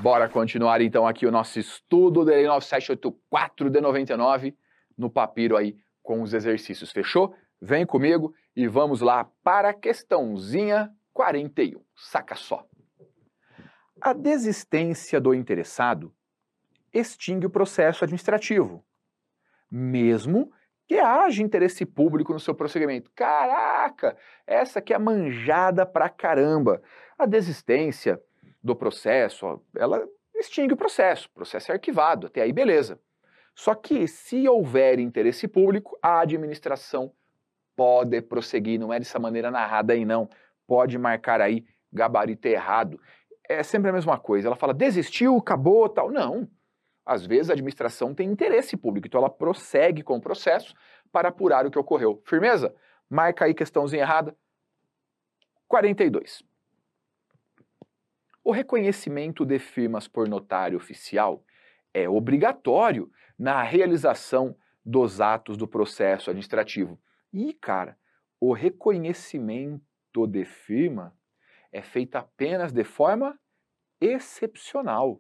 Bora continuar então aqui o nosso estudo da Lei 9784 de 99 no papiro aí com os exercícios, fechou? Vem comigo e vamos lá para a questãozinha 41, saca só. A desistência do interessado extingue o processo administrativo, mesmo que haja interesse público no seu prosseguimento. Caraca, essa aqui é manjada pra caramba. A desistência do processo, ó, ela extingue o processo é arquivado, até aí beleza. Só que se houver interesse público, a administração pode prosseguir, não é dessa maneira narrada aí não, pode marcar aí gabarito errado. É sempre a mesma coisa, ela fala desistiu, acabou, tal, não. Às vezes a administração tem interesse público, então ela prossegue com o processo para apurar o que ocorreu. Firmeza? Marca aí questãozinha errada. 42. O reconhecimento de firmas por notário oficial é obrigatório na realização dos atos do processo administrativo. E, cara, o reconhecimento de firma é feito apenas de forma excepcional.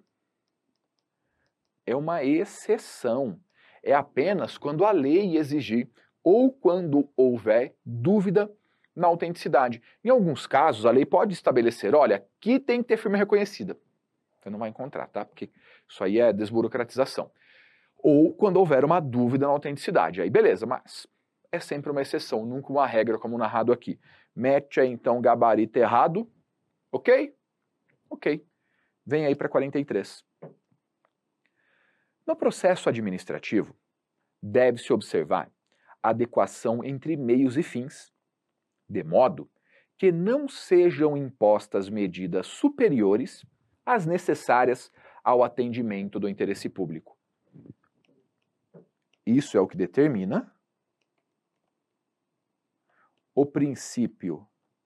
É uma exceção. É apenas quando a lei exigir ou quando houver dúvida na autenticidade. Em alguns casos, a lei pode estabelecer, olha, aqui tem que ter firma reconhecida. Você não vai encontrar, tá? Porque isso aí é desburocratização. Ou quando houver uma dúvida na autenticidade. Aí beleza, mas é sempre uma exceção, nunca uma regra como narrado aqui. Mete aí então gabarito errado, ok? Ok. Vem aí para 43. No processo administrativo, deve-se observar a adequação entre meios e fins, de modo que não sejam impostas medidas superiores às necessárias ao atendimento do interesse público. Isso é o que determina o princípio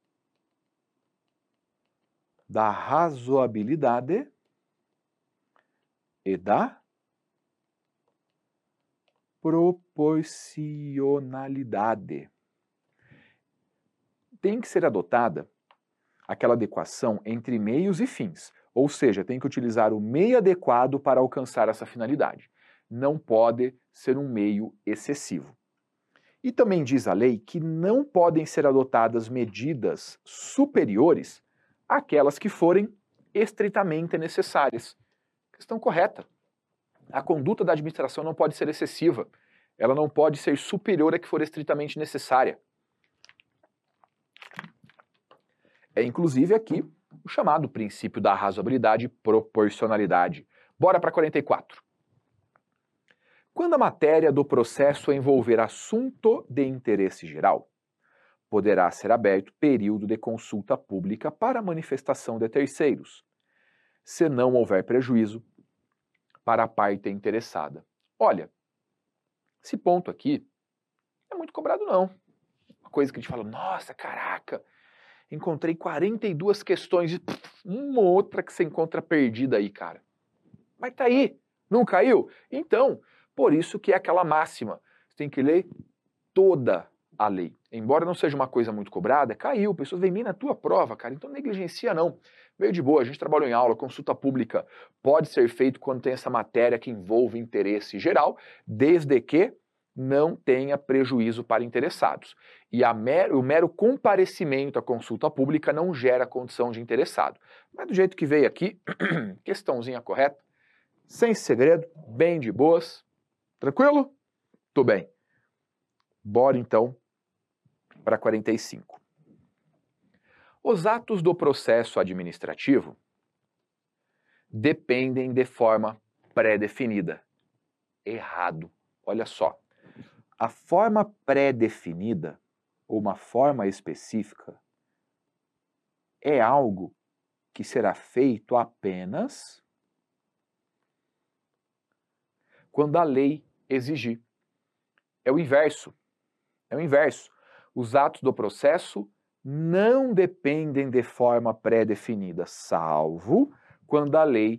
da razoabilidade e da proporcionalidade. Tem que ser adotada aquela adequação entre meios e fins, ou seja, tem que utilizar o meio adequado para alcançar essa finalidade. Não pode ser um meio excessivo. E também diz a lei que não podem ser adotadas medidas superiores àquelas que forem estritamente necessárias. Questão correta. A conduta da administração não pode ser excessiva. Ela não pode ser superior à que for estritamente necessária. É inclusive aqui o chamado princípio da razoabilidade e proporcionalidade. Bora para 44. Quando a matéria do processo envolver assunto de interesse geral, poderá ser aberto período de consulta pública para manifestação de terceiros, se não houver prejuízo para a parte interessada. Olha, esse ponto aqui não é muito cobrado não. Uma coisa que a gente fala, nossa, caraca, encontrei 42 questões e uma outra que você encontra perdida aí, cara. Mas tá aí, não caiu? Então, por isso que é aquela máxima, você tem que ler toda a lei. Embora não seja uma coisa muito cobrada, caiu, pessoas vêm bem na tua prova, cara, então negligencia não. Meio de boa, a gente trabalhou em aula, consulta pública pode ser feito quando tem essa matéria que envolve interesse geral, desde que não tenha prejuízo para interessados. E o mero comparecimento à consulta pública não gera condição de interessado. Mas do jeito que veio aqui, questãozinha correta, sem segredo, bem de boas, tranquilo? Tudo bem. Bora então para 45. Os atos do processo administrativo dependem de forma pré-definida. Errado. Olha só. A forma pré-definida, ou uma forma específica, é algo que será feito apenas quando a lei exigir. É o inverso. É o inverso. Os atos do processo não dependem de forma pré-definida, salvo quando a lei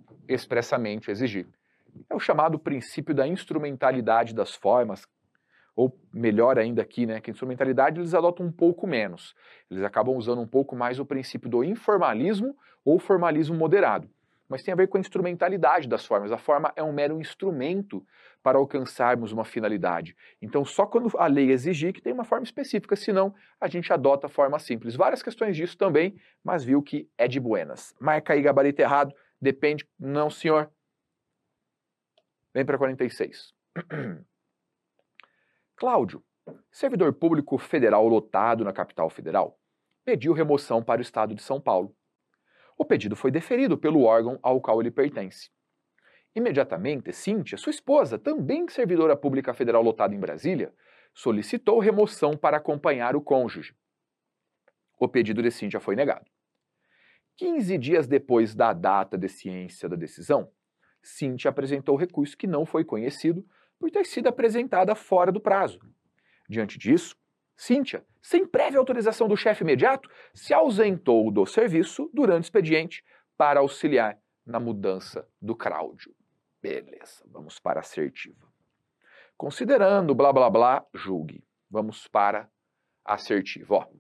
expressamente exigir. É o chamado princípio da instrumentalidade das formas, ou melhor ainda aqui, né, que a instrumentalidade eles adotam um pouco menos. Eles acabam usando um pouco mais o princípio do informalismo ou formalismo moderado. Mas tem a ver com a instrumentalidade das formas. A forma é um mero instrumento para alcançarmos uma finalidade. Então, só quando a lei exigir que tem uma forma específica, senão a gente adota a forma simples. Várias questões disso também, mas viu que é de buenas. Marca aí gabarito errado, depende, não senhor. Vem para 46. Cláudio, servidor público federal lotado na capital federal, pediu remoção para o estado de São Paulo. O pedido foi deferido pelo órgão ao qual ele pertence. Imediatamente, Cíntia, sua esposa, também servidora pública federal lotada em Brasília, solicitou remoção para acompanhar o cônjuge. O pedido de Cíntia foi negado. 15 dias depois da data de ciência da decisão, Cíntia apresentou recurso que não foi conhecido por ter sido apresentada fora do prazo. Diante disso, Cíntia, sem prévia autorização do chefe imediato, se ausentou do serviço durante o expediente para auxiliar na mudança do Cláudio. Beleza, vamos para a assertiva. Considerando blá blá blá, julgue. Vamos para a assertiva. Ó.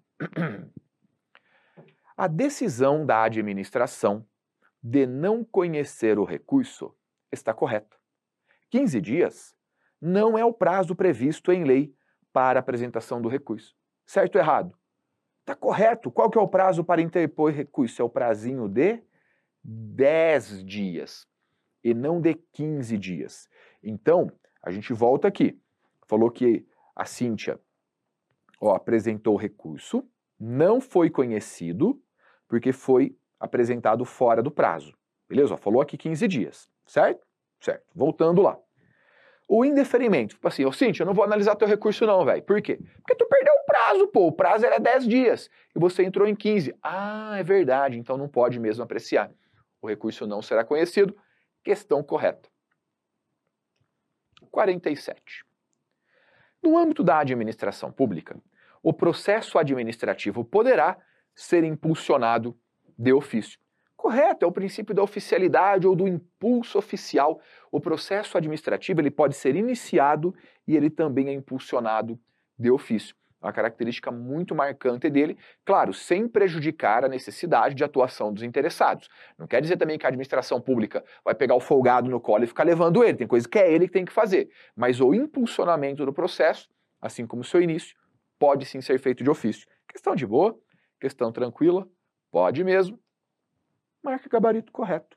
A decisão da administração de não conhecer o recurso está correta. 15 dias não é o prazo previsto em lei para apresentação do recurso. Certo ou errado? Está correto. Qual que é o prazo para interpor recurso? É o prazinho de 10 dias e não de 15 dias. Então, a gente volta aqui. Falou que a Cíntia apresentou o recurso, não foi conhecido, porque foi apresentado fora do prazo. Beleza? Falou aqui 15 dias, certo? Certo. Voltando lá. O indeferimento, tipo assim, Cíntia, eu não vou analisar teu recurso não, velho. Por quê? Porque tu perdeu o prazo, pô. O prazo era 10 dias e você entrou em 15. Ah, é verdade, então não pode mesmo apreciar. O recurso não será conhecido. Questão correta. 47. No âmbito da administração pública, o processo administrativo poderá ser impulsionado de ofício. Correto, é o princípio da oficialidade ou do impulso oficial. O processo administrativo ele pode ser iniciado e ele também é impulsionado de ofício. Uma característica muito marcante dele, claro, sem prejudicar a necessidade de atuação dos interessados. Não quer dizer também que a administração pública vai pegar o folgado no colo e ficar levando ele, tem coisa que é ele que tem que fazer. Mas o impulsionamento do processo, assim como o seu início, pode sim ser feito de ofício. Questão de boa, questão tranquila, pode mesmo. Marca gabarito correto.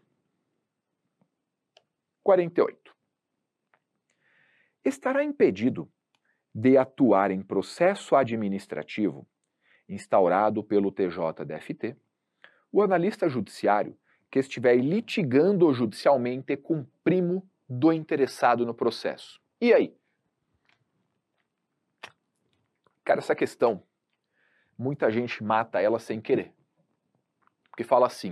48. Estará impedido de atuar em processo administrativo instaurado pelo TJDFT o analista judiciário que estiver litigando judicialmente com primo do interessado no processo. E aí? Cara, essa questão, muita gente mata ela sem querer. Porque fala assim,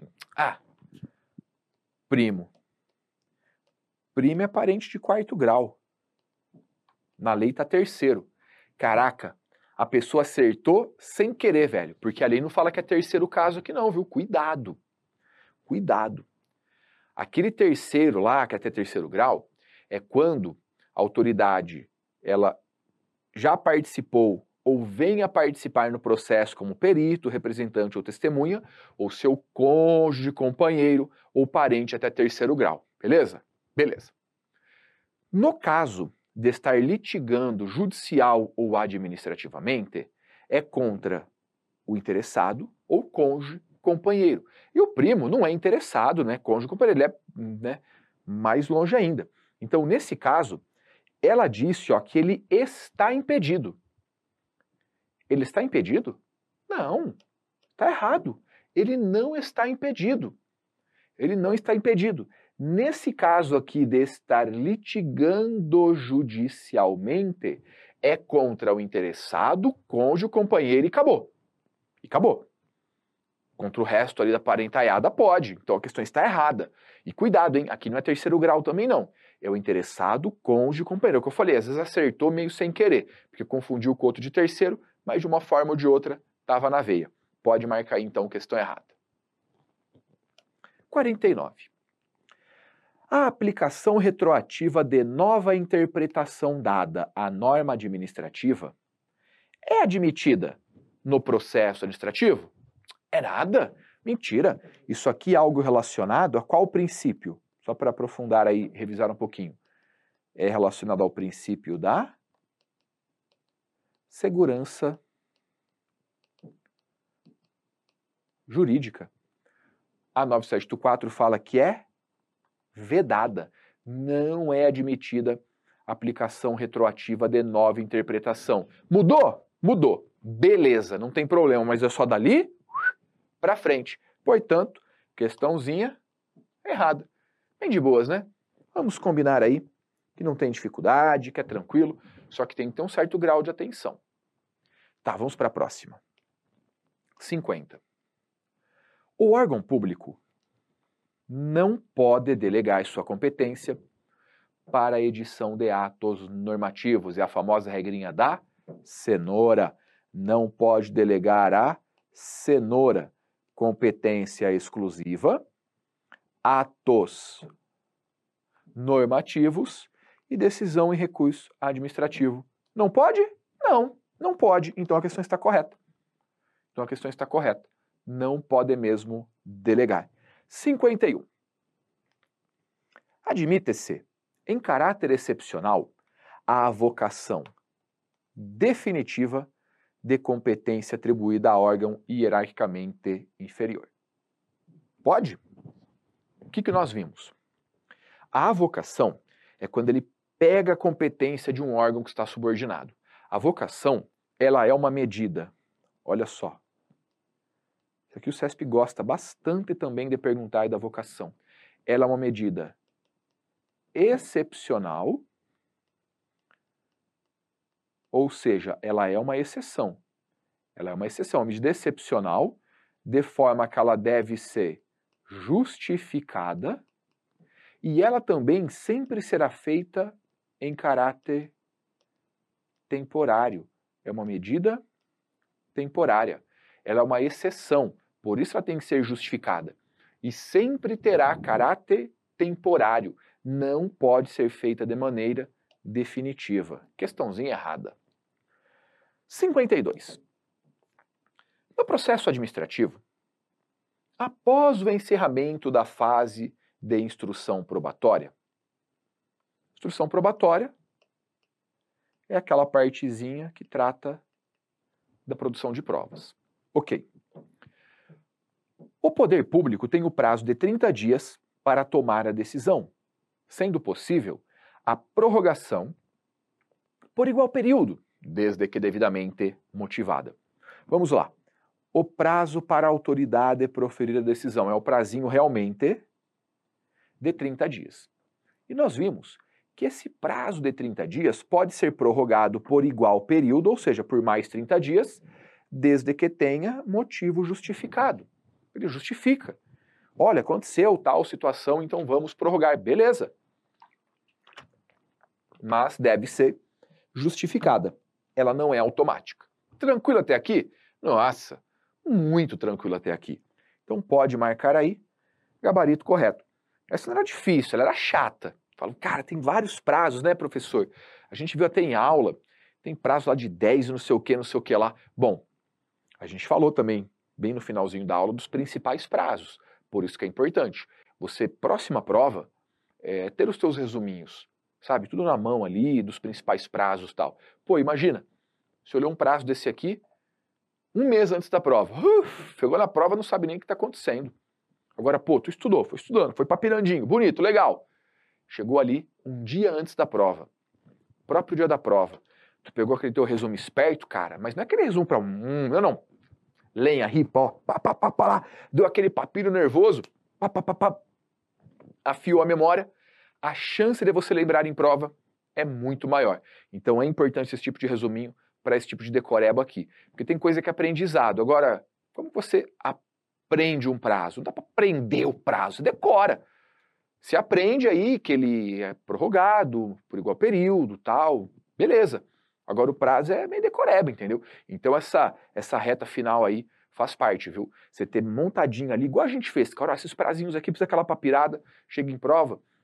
primo. Primo é parente de 4º grau. Na lei tá 3º. Caraca, a pessoa acertou sem querer, velho. Porque a lei não fala que é 3º caso aqui não, viu? Cuidado. Cuidado. Aquele 3º lá, que é até 3º grau, é quando a autoridade, ela já participou ou venha participar no processo como perito, representante ou testemunha, ou seu cônjuge, companheiro ou parente até 3º grau. Beleza? Beleza. No caso de estar litigando judicial ou administrativamente, é contra o interessado ou cônjuge, companheiro. E o primo não é interessado, né? Cônjuge, companheiro, ele é, né, mais longe ainda. Então, nesse caso, ela disse que ele está impedido. Ele está impedido? Não, está errado. Ele não está impedido. Ele não está impedido. Nesse caso aqui de estar litigando judicialmente, é contra o interessado, cônjuge, companheiro e acabou. E acabou. Contra o resto ali da parentaiada pode. Então a questão está errada. E cuidado, hein? Aqui não é 3º grau também não. É o interessado, cônjuge, companheiro. É o que eu falei, às vezes acertou meio sem querer, porque confundiu com o outro de 3º, mas de uma forma ou de outra estava na veia. Pode marcar aí, então, questão errada. 49. A aplicação retroativa de nova interpretação dada à norma administrativa é admitida no processo administrativo? É nada? Mentira. Isso aqui é algo relacionado a qual princípio? Só para aprofundar aí, revisar um pouquinho. É relacionado ao princípio da segurança jurídica. A 9784 fala que é vedada. Não é admitida aplicação retroativa de nova interpretação. Mudou? Mudou. Beleza, não tem problema, mas é só dali para frente. Portanto, questãozinha errada. Bem de boas, né? Vamos combinar aí que não tem dificuldade, que é tranquilo, só que tem que ter um certo grau de atenção. Tá, vamos para a próxima. 50. O órgão público não pode delegar sua competência para a edição de atos normativos. É a famosa regrinha da cenoura. Não pode delegar a cenoura. Competência exclusiva, atos normativos e decisão em recurso administrativo. Não pode? Não, não pode. Então a questão está correta. Não pode mesmo delegar. 51. Admite-se, em caráter excepcional, a avocação definitiva de competência atribuída a órgão hierarquicamente inferior. Pode? O que nós vimos? A avocação é quando ele pega a competência de um órgão que está subordinado. A avocação, ela é uma medida. Olha só. Isso aqui o CESP gosta bastante também de perguntar da avocação. Ela é uma medida excepcional, ou seja, ela é uma exceção. Ela é uma exceção, uma medida excepcional, de forma que ela deve ser justificada, e ela também sempre será feita em caráter temporário. É uma medida temporária. Ela é uma exceção, por isso ela tem que ser justificada. E sempre terá caráter temporário. Não pode ser feita de maneira definitiva. Questãozinha errada. 52. No processo administrativo, após o encerramento da fase de instrução probatória, instrução probatória é aquela partezinha que trata da produção de provas. Ok. O poder público tem o prazo de 30 dias para tomar a decisão, sendo possível a prorrogação por igual período, desde que devidamente motivada. Vamos lá. O prazo para a autoridade proferir a decisão é o prazinho realmente de 30 dias. E nós vimos que esse prazo de 30 dias pode ser prorrogado por igual período, ou seja, por mais 30 dias, desde que tenha motivo justificado. Ele justifica. Olha, aconteceu tal situação, então vamos prorrogar. Beleza. Mas deve ser justificada. Ela não é automática. Tranquilo até aqui? Nossa, muito tranquilo até aqui. Então pode marcar aí, gabarito correto. Essa não era difícil, ela era chata. Falo, cara, tem vários prazos, né, professor? A gente viu até em aula, tem prazo lá de 10 e não sei o que lá. Bom, a gente falou também, bem no finalzinho da aula, dos principais prazos. Por isso que é importante. Você, próxima prova, ter os teus resuminhos, sabe? Tudo na mão ali, dos principais prazos e tal. Pô, imagina, você olhou um prazo desse aqui, um mês antes da prova. Chegou na prova, não sabe nem o que está acontecendo. Agora, pô, tu estudou, foi estudando, foi papirandinho, bonito, legal. Chegou ali um dia antes da prova, próprio dia da prova. Tu pegou aquele teu resumo esperto, cara, mas não é aquele resumo para não. Lenha, ripa, ó, pá, lá. Deu aquele papiro nervoso, pá. Afiou a memória, a chance de você lembrar em prova é muito maior. Então é importante esse tipo de resuminho para esse tipo de decoreba aqui. Porque tem coisa que é aprendizado. Agora, como você aprende um prazo? Não dá para aprender o prazo, você decora. Você aprende aí que ele é prorrogado por igual período, tal, beleza. Agora o prazo é meio decoreba, entendeu? Então essa reta final aí faz parte, viu? Você ter montadinho ali, igual a gente fez, cara, esses prazinhos aqui, precisa aquela papirada, chega em prova,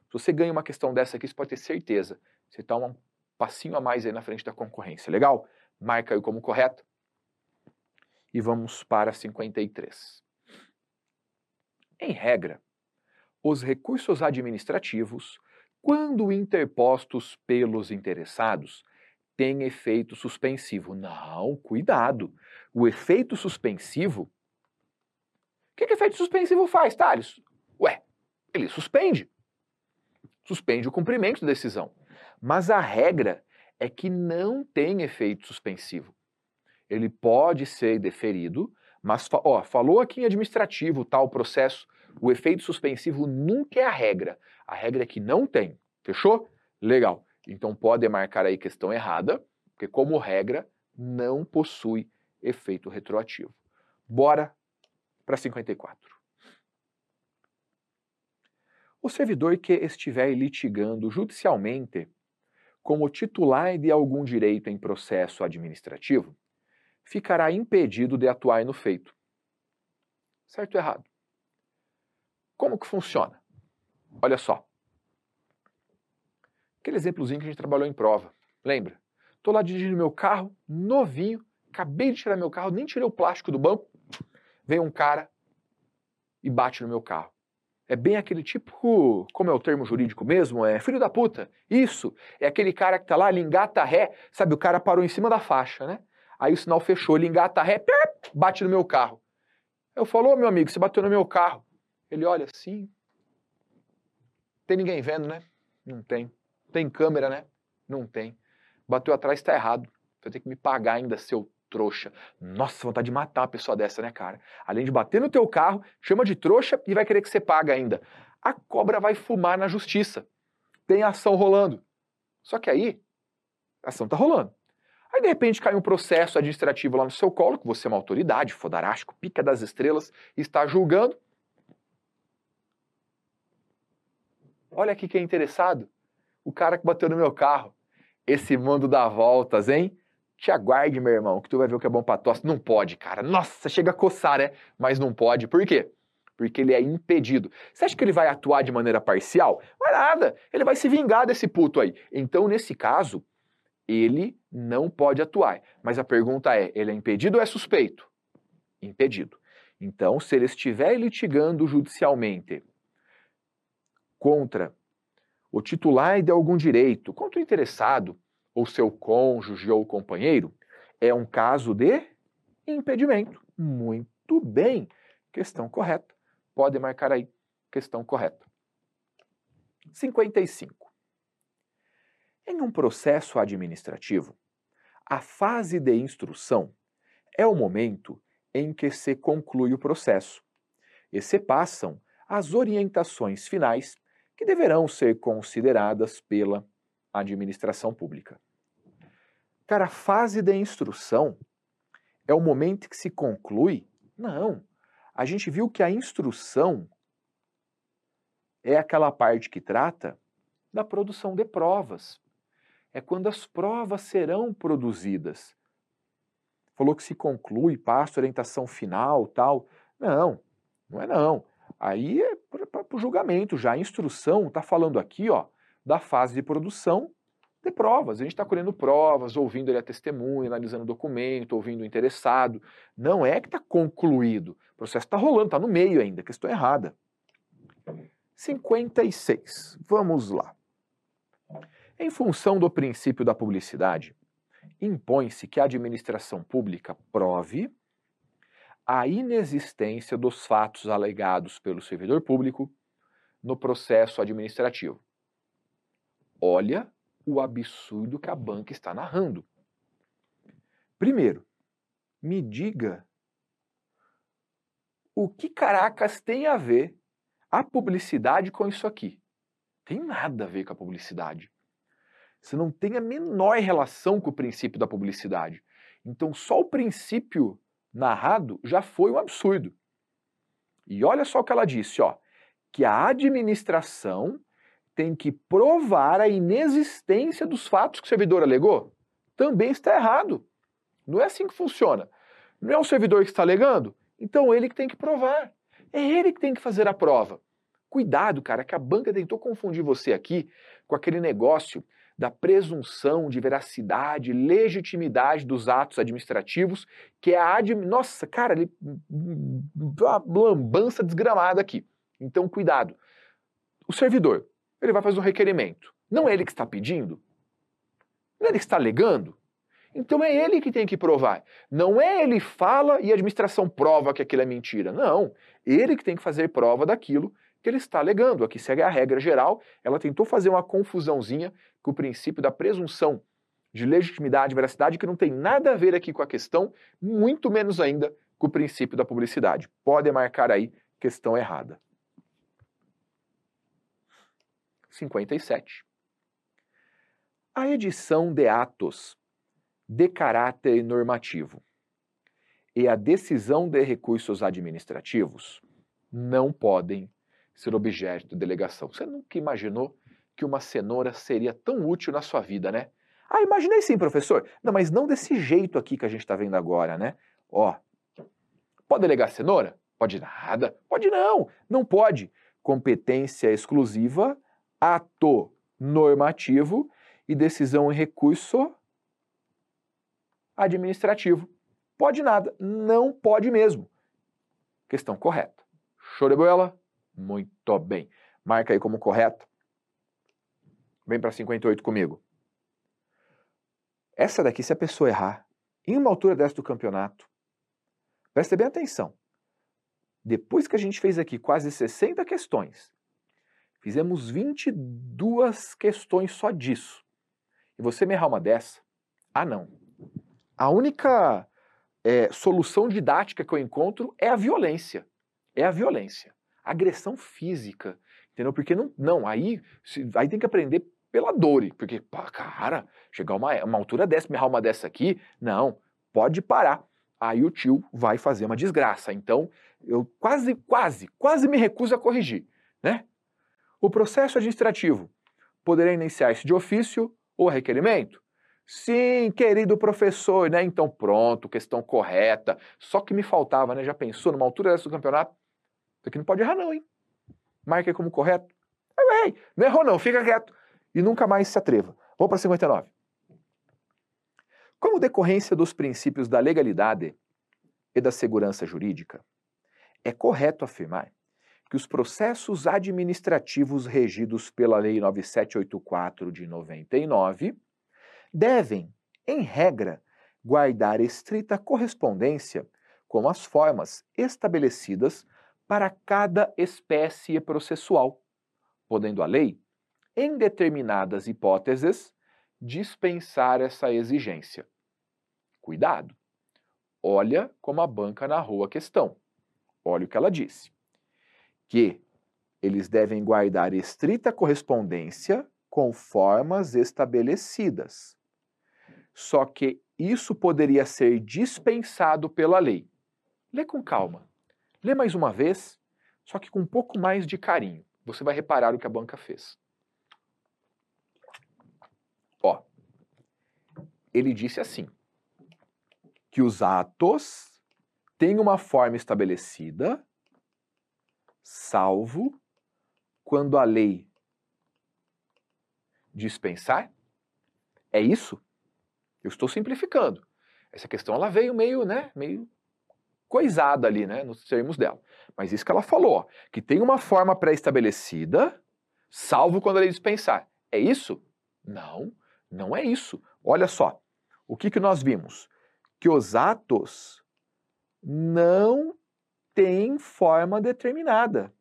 Se você ganha uma questão dessa aqui, você pode ter certeza. Você está um passinho a mais aí na frente da concorrência. Legal? Marca aí como correto. E vamos para 53. Em regra, os recursos administrativos, quando interpostos pelos interessados, têm efeito suspensivo. Não, cuidado. O efeito suspensivo... O que efeito suspensivo faz, Thales? Ué, ele suspende. Suspende o cumprimento da decisão. Mas a regra é que não tem efeito suspensivo. Ele pode ser deferido, mas falou aqui em administrativo, tal processo, o efeito suspensivo nunca é a regra. A regra é que não tem. Fechou? Legal. Então pode marcar aí questão errada, porque como regra não possui efeito retroativo. Bora para 54. O servidor que estiver litigando judicialmente como titular de algum direito em processo administrativo ficará impedido de atuar no feito. Certo ou errado? Como que funciona? Olha só. Aquele exemplozinho que a gente trabalhou em prova. Lembra? Estou lá dirigindo meu carro, novinho, acabei de tirar meu carro, nem tirei o plástico do banco. Vem um cara e bate no meu carro. É bem aquele tipo, como é o termo jurídico mesmo? É filho da puta. Isso. É aquele cara que tá lá, ele engata ré. Sabe, o cara parou em cima da faixa, né? Aí o sinal fechou, ele engata ré, bate no meu carro. Eu falo, ô meu amigo, você bateu no meu carro. Ele olha assim. Tem ninguém vendo, né? Não tem. Tem câmera, né? Não tem. Bateu atrás, tá errado. Vai ter que me pagar ainda, seu trouxa. Nossa, vontade de matar uma pessoa dessa, né, cara? Além de bater no teu carro, chama de trouxa e vai querer que você pague ainda. A cobra vai fumar na justiça. Tem ação rolando. Só que aí, a ação tá rolando. Aí, de repente, cai um processo administrativo lá no seu colo, que você é uma autoridade, fodarástico, pica das estrelas, e está julgando. Olha aqui quem é interessado. O cara que bateu no meu carro. Esse mundo dá voltas, hein? Te aguarde, meu irmão, que tu vai ver o que é bom pra tosse. Não pode, cara. Nossa, chega a coçar, né? Mas não pode. Por quê? Porque ele é impedido. Você acha que ele vai atuar de maneira parcial? Vai nada. Ele vai se vingar desse puto aí. Então, nesse caso, ele não pode atuar. Mas a pergunta é, ele é impedido ou é suspeito? Impedido. Então, se ele estiver litigando judicialmente contra o titular de algum direito, contra o interessado, ou seu cônjuge ou companheiro, é um caso de impedimento. Muito bem. Questão correta. Pode marcar aí. Questão correta. 55. Em um processo administrativo, a fase de instrução é o momento em que se conclui o processo e se passam as orientações finais que deverão ser consideradas pela administração pública. Cara, a fase de instrução é o momento que se conclui? Não. A gente viu que a instrução é aquela parte que trata da produção de provas. É quando as provas serão produzidas. Falou que se conclui, passa a orientação final, tal. Não, não é não. Aí é para o julgamento já. A instrução está falando aqui, ó, da fase de produção de provas. A gente está colhendo provas, ouvindo a testemunha, analisando o documento, ouvindo o interessado. Não é que está concluído. O processo está rolando, está no meio ainda. Questão errada. 56. Vamos lá. Em função do princípio da publicidade, impõe-se que a administração pública prove a inexistência dos fatos alegados pelo servidor público no processo administrativo. Olha o absurdo que a banca está narrando. Primeiro, me diga o que caracas tem a ver a publicidade com isso aqui? Tem nada a ver com a publicidade. Você não tem a menor relação com o princípio da publicidade. Então, só o princípio narrado já foi um absurdo. E olha só o que ela disse, ó, que a administração tem que provar a inexistência dos fatos que o servidor alegou. Também está errado. Não é assim que funciona. Não é o servidor que está alegando? Então ele que tem que provar. É ele que tem que fazer a prova. Cuidado, cara, que a banca tentou confundir você aqui com aquele negócio da presunção de veracidade, legitimidade dos atos administrativos, que é Nossa, cara, uma lambança desgramada aqui. Então, cuidado. O servidor, ele vai fazer um requerimento. Não é ele que está pedindo? Não é ele que está alegando? Então é ele que tem que provar. Não é ele fala e a administração prova que aquilo é mentira. Não. Ele que tem que fazer prova daquilo que ele está alegando. Aqui segue a regra geral. Ela tentou fazer uma confusãozinha com o princípio da presunção de legitimidade e veracidade, que não tem nada a ver aqui com a questão, muito menos ainda com o princípio da publicidade. Pode marcar aí questão errada. 57. A edição de atos de caráter normativo e a decisão de recursos administrativos não podem ser objeto de delegação. Você nunca imaginou que uma cenoura seria tão útil na sua vida, né? Ah, imaginei sim, professor. Não, mas não desse jeito aqui que a gente está vendo agora, né? Ó, pode delegar cenoura? Pode nada. Pode não. Não pode. Competência exclusiva, ato normativo e decisão em recurso administrativo. Pode nada. Não pode mesmo. Questão correta. Show de bola? Muito bem. Marca aí como correto. Vem para 58 comigo. Essa daqui, se a pessoa errar, em uma altura dessa do campeonato, presta bem atenção. Depois que a gente fez aqui quase 60 questões, fizemos 22 questões só disso, e você me errar uma dessa, não. A única solução didática que eu encontro é a violência. É a violência. Agressão física. Entendeu? Porque aí tem que aprender pela dor. Porque, cara, chegar uma altura dessa, me errar uma dessa aqui, não, pode parar. Aí o tio vai fazer uma desgraça. Então, eu quase me recuso a corrigir, né? O processo administrativo poderá iniciar-se de ofício ou requerimento? Sim, querido professor, né? Então pronto, questão correta. Só que me faltava, né? Já pensou numa altura dessa do campeonato? Isso aqui não pode errar não, hein? Marque como correto. Não errou não, fica quieto. E nunca mais se atreva. Vamos para 59. Como decorrência dos princípios da legalidade e da segurança jurídica, é correto afirmar que os processos administrativos regidos pela Lei 9784 de 99 devem, em regra, guardar estrita correspondência com as formas estabelecidas para cada espécie processual, podendo a lei, em determinadas hipóteses, dispensar essa exigência. Cuidado! Olha como a banca narrou a questão. Olha o que ela disse. Que eles devem guardar estrita correspondência com formas estabelecidas. Só que isso poderia ser dispensado pela lei. Lê com calma. Lê mais uma vez, só que com um pouco mais de carinho. Você vai reparar o que a banca fez. Ó, ele disse assim, que os atos têm uma forma estabelecida, salvo quando a lei dispensar. É isso? Eu estou simplificando. Essa questão ela veio meio coisada ali, né, nos termos dela. Mas isso que ela falou, ó, que tem uma forma pré-estabelecida, salvo quando a lei dispensar. É isso? Não, não é isso. Olha só, o que nós vimos? Que os atos não têm forma determinada.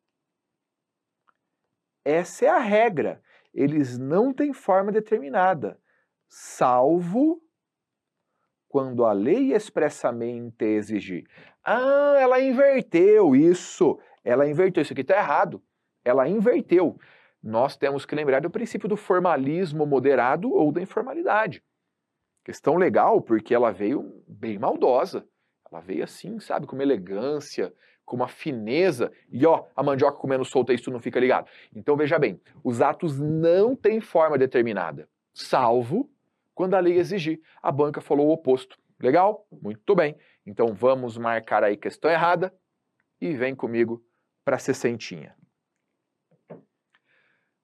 Essa é a regra. Eles não têm forma determinada, salvo quando a lei expressamente exigir. Ela inverteu isso. Ela inverteu. Isso aqui está errado. Ela inverteu. Nós temos que lembrar do princípio do formalismo moderado ou da informalidade. Questão legal porque ela veio bem maldosa. Ela veio assim, sabe, com uma elegância, com uma fineza. E ó, a mandioca comendo solta, isso não fica ligado. Então veja bem, os atos não têm forma determinada, salvo quando a lei exigir. A banca falou o oposto. Legal? Muito bem. Então vamos marcar aí questão errada e vem comigo para a 60.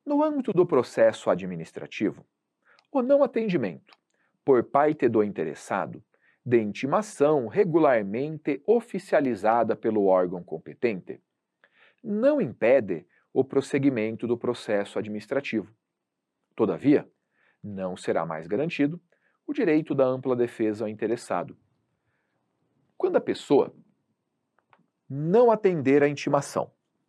No âmbito do processo administrativo, o não atendimento por parte do interessado de intimação regularmente oficializada pelo órgão competente não impede o prosseguimento do processo administrativo. Todavia, não será mais garantido o direito da ampla defesa ao interessado. Quando a pessoa não atender à intimação,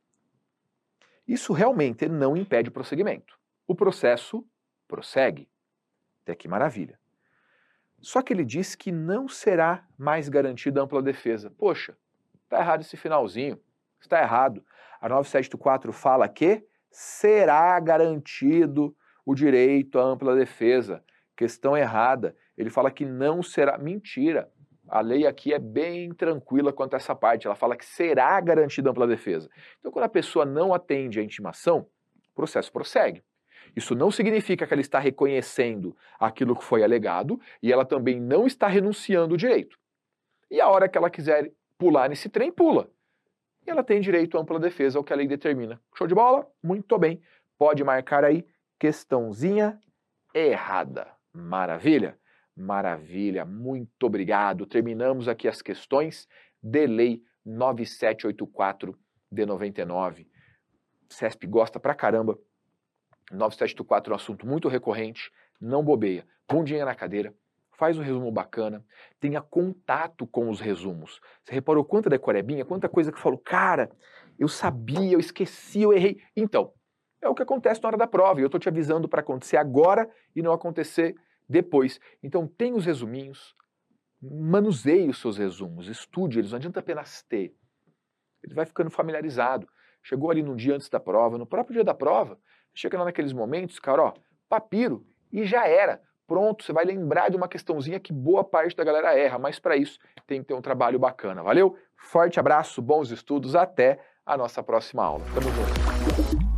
isso realmente não impede o prosseguimento. O processo prossegue. Até que maravilha. Só que ele diz que não será mais garantida a ampla defesa. Poxa, está errado esse finalzinho. Está errado. A 9784 fala que será garantido o direito à ampla defesa. Questão errada. Ele fala que não será. Mentira. A lei aqui é bem tranquila quanto a essa parte. Ela fala que será garantida a ampla defesa. Então, quando a pessoa não atende à intimação, o processo prossegue. Isso não significa que ela está reconhecendo aquilo que foi alegado e ela também não está renunciando o direito. E a hora que ela quiser pular nesse trem, pula. E ela tem direito à ampla defesa, é o que a lei determina. Show de bola? Muito bem. Pode marcar aí, questãozinha errada. Maravilha? Maravilha, muito obrigado. Terminamos aqui as questões de lei 9784 de 99. CESP gosta pra caramba. 9784 é um assunto muito recorrente, não bobeia. Bundinha na cadeira, faz um resumo bacana, tenha contato com os resumos. Você reparou quanta decorebinha, quanta coisa que falou, cara, eu sabia, eu esqueci, eu errei. Então, é o que acontece na hora da prova, e eu estou te avisando para acontecer agora e não acontecer depois. Então, tem os resuminhos, manuseie os seus resumos, estude eles, não adianta apenas ter. Ele vai ficando familiarizado. Chegou ali num dia antes da prova, no próprio dia da prova, chega lá naqueles momentos, cara, ó, papiro, e já era. Pronto, você vai lembrar de uma questãozinha que boa parte da galera erra, mas para isso tem que ter um trabalho bacana. Valeu? Forte abraço, bons estudos, até a nossa próxima aula. Tamo junto.